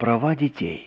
Права детей.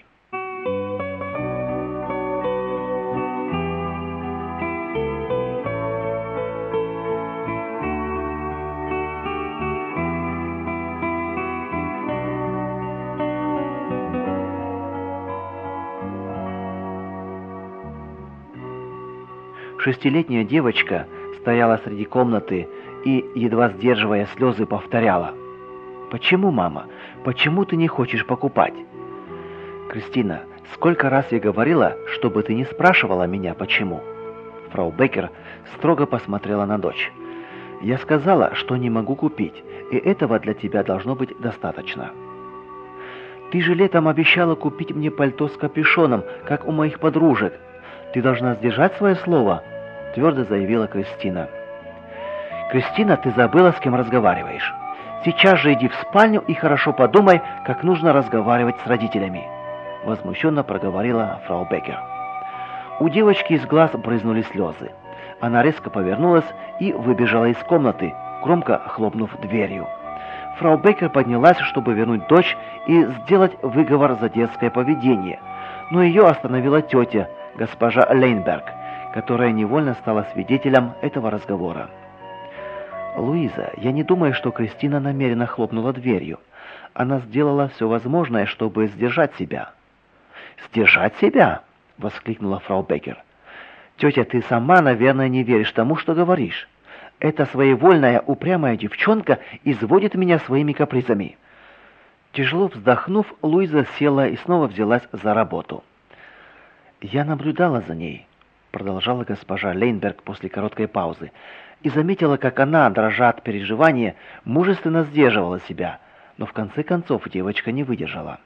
Шестилетняя девочка стояла среди комнаты и, едва сдерживая слезы, повторяла: «Почему, мама? Почему ты не хочешь покупать?» «Кристина, сколько раз я говорила, чтобы ты не спрашивала меня, почему?» Фрау Беккер строго посмотрела на дочь. «Я сказала, что не могу купить, и этого для тебя должно быть достаточно». «Ты же летом обещала купить мне пальто с капюшоном, как у моих подружек. Ты должна сдержать свое слово», — твердо заявила Кристина. «Кристина, ты забыла, с кем разговариваешь. Сейчас же иди в спальню и хорошо подумай, как нужно разговаривать с родителями», — возмущенно проговорила фрау Беккер. У девочки из глаз брызнули слезы. Она резко повернулась и выбежала из комнаты, громко хлопнув дверью. Фрау Беккер поднялась, чтобы вернуть дочь и сделать выговор за детское поведение, но ее остановила тетя, госпожа Лейнберг, которая невольно стала свидетелем этого разговора. «Луиза, я не думаю, что Кристина намеренно хлопнула дверью. Она сделала все возможное, чтобы сдержать себя». «Сдержать себя?» — воскликнула фрау Беккер. «Тетя, ты сама, наверное, не веришь тому, что говоришь. Эта своевольная, упрямая девчонка изводит меня своими капризами». Тяжело вздохнув, Луиза села и снова взялась за работу. «Я наблюдала за ней», — продолжала госпожа Лейнберг после короткой паузы, и заметила, как она, дрожа от переживания, мужественно сдерживала себя, но в конце концов девочка не выдержала.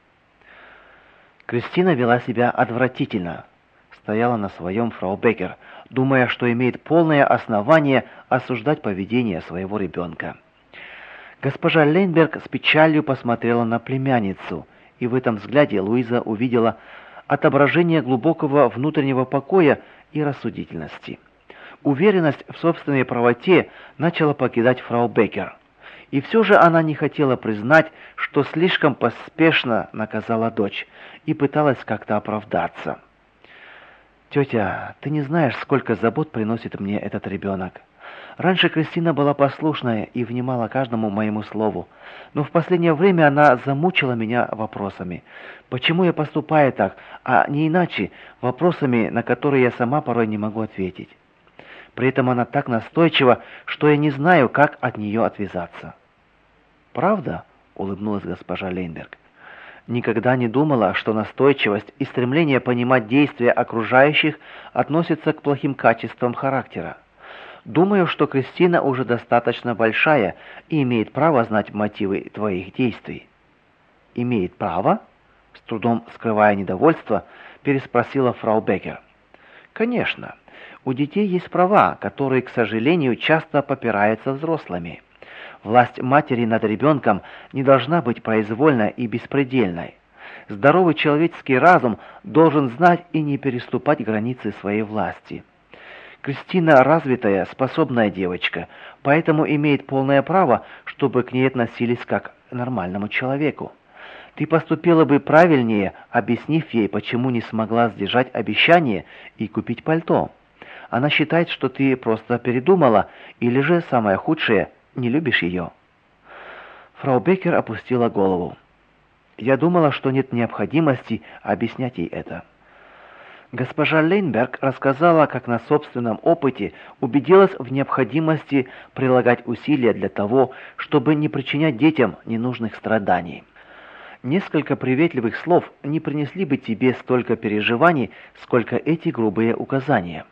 Кристина вела себя отвратительно. Стояла на своем фрау Беккер, думая, что имеет полное основание осуждать поведение своего ребенка. Госпожа Лейнберг с печалью посмотрела на племянницу, и в этом взгляде Луиза увидела отображение глубокого внутреннего покоя и рассудительности. Уверенность в собственной правоте начала покидать фрау Беккер, и все же она не хотела признать, что слишком поспешно наказала дочь, и пыталась как-то оправдаться. «Тетя, ты не знаешь, сколько забот приносит мне этот ребенок. Раньше Кристина была послушная и внимала каждому моему слову, но в последнее время она замучила меня вопросами. Почему я поступаю так, а не иначе, вопросами, на которые я сама порой не могу ответить. При этом она так настойчива, что я не знаю, как от нее отвязаться». «Правда?» — улыбнулась госпожа Лейнберг. «Никогда не думала, что настойчивость и стремление понимать действия окружающих относятся к плохим качествам характера. Думаю, что Кристина уже достаточно большая и имеет право знать мотивы твоих действий». «Имеет право?» — с трудом скрывая недовольство, переспросила фрау Беккер. «Конечно. У детей есть права, которые, к сожалению, часто попираются взрослыми. Власть матери над ребенком не должна быть произвольной и беспредельной. Здоровый человеческий разум должен знать и не переступать границы своей власти. Кристина развитая, способная девочка, поэтому имеет полное право, чтобы к ней относились как к нормальному человеку. Ты поступила бы правильнее, объяснив ей, почему не смогла сдержать обещание и купить пальто. Она считает, что ты просто передумала, или же, самое худшее, не любишь ее». Фрау Беккер опустила голову. «Я думала, что нет необходимости объяснять ей это». Госпожа Лейнберг рассказала, как на собственном опыте убедилась в необходимости прилагать усилия для того, чтобы не причинять детям ненужных страданий. Несколько приветливых слов не принесли бы тебе столько переживаний, сколько эти грубые указания.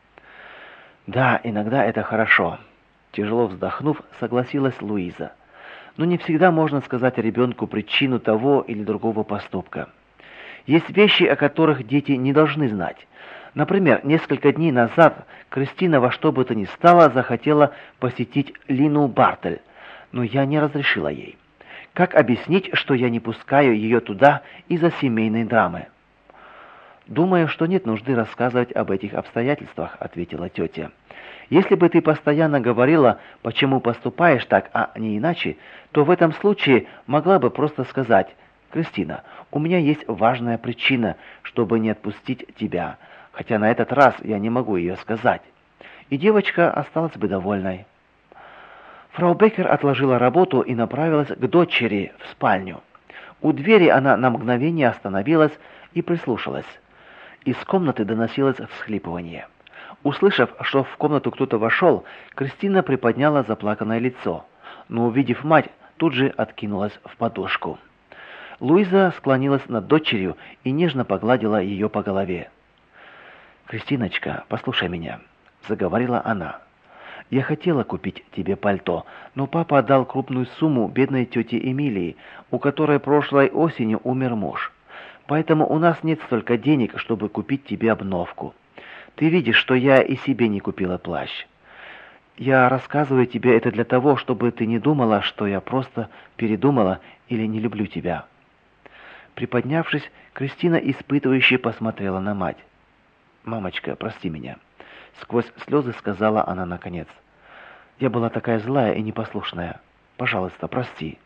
«Да, иногда это хорошо», — тяжело вздохнув, согласилась Луиза. «Но не всегда можно сказать ребенку причину того или другого поступка. Есть вещи, о которых дети не должны знать. Например, несколько дней назад Кристина во что бы то ни стало захотела посетить Лину Бартель, но я не разрешила ей. Как объяснить, что я не пускаю ее туда из-за семейной драмы?» «Думаю, что нет нужды рассказывать об этих обстоятельствах», — ответила тетя. «Если бы ты постоянно говорила, почему поступаешь так, а не иначе, то в этом случае могла бы просто сказать: Кристина, у меня есть важная причина, чтобы не отпустить тебя, хотя на этот раз я не могу ее сказать». И девочка осталась бы довольной. Фрау Беккер отложила работу и направилась к дочери в спальню. У двери она на мгновение остановилась и прислушалась. Из комнаты доносилось всхлипывание. Услышав, что в комнату кто-то вошел, Кристина приподняла заплаканное лицо, но, увидев мать, тут же откинулась в подушку. Луиза склонилась над дочерью и нежно погладила ее по голове. «Кристиночка, послушай меня», — заговорила она. «Я хотела купить тебе пальто, но папа отдал крупную сумму бедной тете Эмилии, у которой прошлой осенью умер муж. Поэтому у нас нет столько денег, чтобы купить тебе обновку. Ты видишь, что я и себе не купила плащ. Я рассказываю тебе это для того, чтобы ты не думала, что я просто передумала или не люблю тебя». Приподнявшись, Кристина испытывающе посмотрела на мать. «Мамочка, прости меня», — сквозь слезы сказала она наконец. «Я была такая злая и непослушная. Пожалуйста, прости».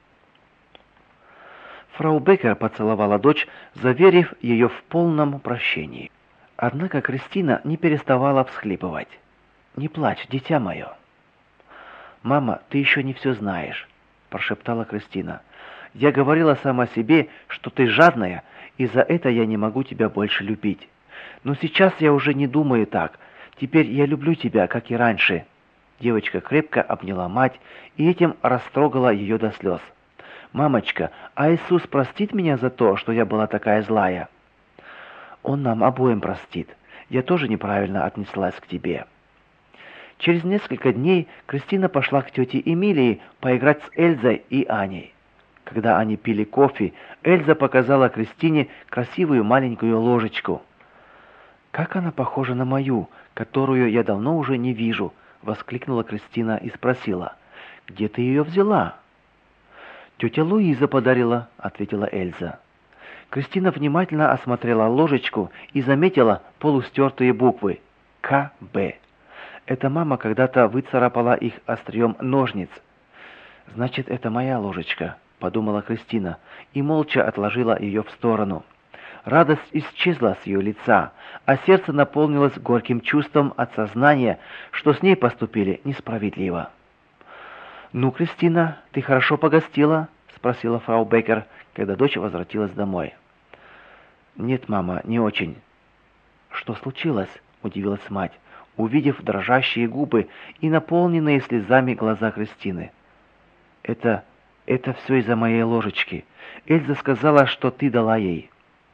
Фрау Беккер поцеловала дочь, заверив ее в полном прощении. Однако Кристина не переставала всхлипывать. «Не плачь, дитя мое». «Мама, ты еще не все знаешь», — прошептала Кристина. «Я говорила сама себе, что ты жадная, и за это я не могу тебя больше любить. Но сейчас я уже не думаю так. Теперь я люблю тебя, как и раньше». Девочка крепко обняла мать и этим растрогала ее до слез. «Мамочка, а Иисус простит меня за то, что я была такая злая?» «Он нам обоим простит. Я тоже неправильно отнеслась к тебе». Через несколько дней Кристина пошла к тете Эмилии поиграть с Эльзой и Аней. Когда они пили кофе, Эльза показала Кристине красивую маленькую ложечку. «Как она похожа на мою, которую я давно уже не вижу», — воскликнула Кристина и спросила: «Где ты ее взяла?» «Тетя Луиза подарила», — ответила Эльза. Кристина внимательно осмотрела ложечку и заметила полустертые буквы «КБ». Эта мама когда-то выцарапала их острием ножниц. «Значит, это моя ложечка», — подумала Кристина, и молча отложила ее в сторону. Радость исчезла с ее лица, а сердце наполнилось горьким чувством от сознания, что с ней поступили несправедливо. «Ну, Кристина, ты хорошо погостила?» — спросила фрау Беккер, когда дочь возвратилась домой. «Нет, мама, не очень». «Что случилось?» — удивилась мать, увидев дрожащие губы и наполненные слезами глаза Кристины. «Это все из-за моей ложечки. Эльза сказала, что ты дала ей».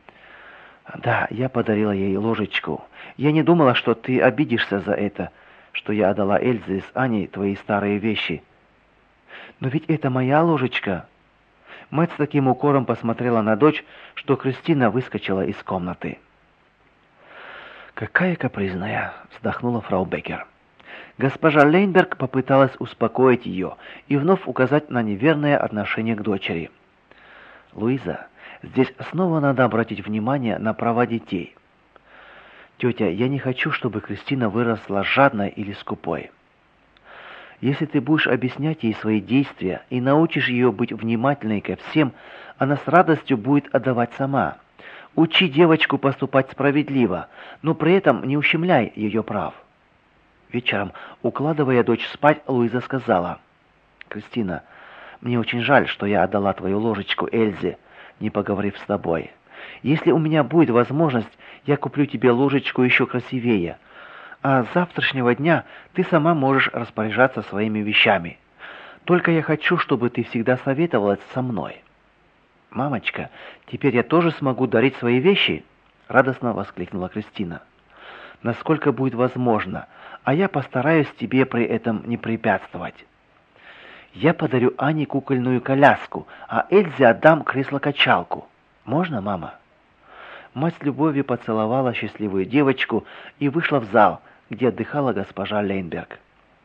«Да, я подарила ей ложечку. Я не думала, что ты обидишься за это, что я отдала Эльзе с Аней твои старые вещи». «Но ведь это моя ложечка». Мать с таким укором посмотрела на дочь, что Кристина выскочила из комнаты. «Какая капризная!» — вздохнула фрау Беккер. Госпожа Лейнберг попыталась успокоить ее и вновь указать на неверное отношение к дочери. «Луиза, здесь снова надо обратить внимание на права детей. Тетя, я не хочу, чтобы Кристина выросла жадной или скупой. Если ты будешь объяснять ей свои действия и научишь ее быть внимательной ко всем, она с радостью будет отдавать сама. Учи девочку поступать справедливо, но при этом не ущемляй ее прав». Вечером, укладывая дочь спать, Луиза сказала: «Кристина, мне очень жаль, что я отдала твою ложечку Эльзе, не поговорив с тобой. Если у меня будет возможность, я куплю тебе ложечку еще красивее. А с завтрашнего дня ты сама можешь распоряжаться своими вещами. Только я хочу, чтобы ты всегда советовалась со мной». «Мамочка, теперь я тоже смогу дарить свои вещи?» — радостно воскликнула Кристина. «Насколько будет возможно, а я постараюсь тебе при этом не препятствовать. Я подарю Ане кукольную коляску, а Эльзе отдам кресло-качалку. Можно, мама?» Мать с любовью поцеловала счастливую девочку и вышла в зал, где отдыхала госпожа Лейнберг.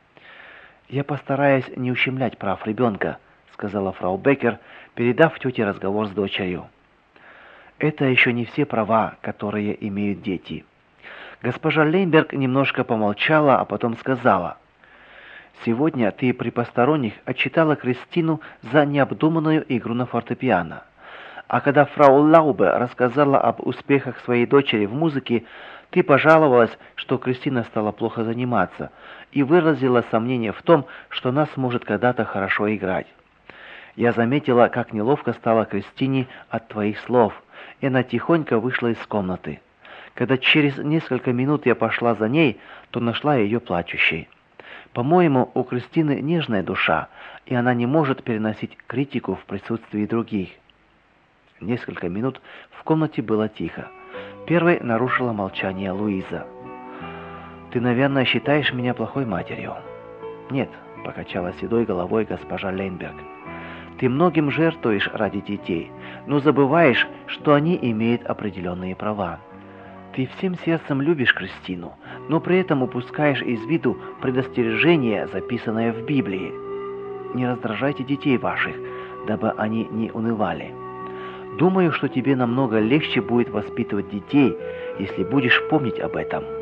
«Я постараюсь не ущемлять прав ребенка», — сказала фрау Беккер, передав тете разговор с дочерью. «Это еще не все права, которые имеют дети». Госпожа Лейнберг немножко помолчала, а потом сказала: «Сегодня ты при посторонних отчитала Кристину за необдуманную игру на фортепиано. А когда фрау Лаубе рассказала об успехах своей дочери в музыке, ты пожаловалась, что Кристина стала плохо заниматься, и выразила сомнение в том, что она сможет когда-то хорошо играть. Я заметила, как неловко стало Кристине от твоих слов, и она тихонько вышла из комнаты. Когда через несколько минут я пошла за ней, то нашла ее плачущей. По-моему, у Кристины нежная душа, и она не может переносить критику в присутствии других. Несколько минут в комнате было тихо. Первой нарушила молчание Луиза. «Ты, наверное, считаешь меня плохой матерью?» «Нет», — покачала седой головой госпожа Лейнберг. «Ты многим жертвуешь ради детей, но забываешь, что они имеют определенные права. Ты всем сердцем любишь Кристину, но при этом упускаешь из виду предостережение, записанное в Библии. Не раздражайте детей ваших, дабы они не унывали. Думаю, что тебе намного легче будет воспитывать детей, если будешь помнить об этом».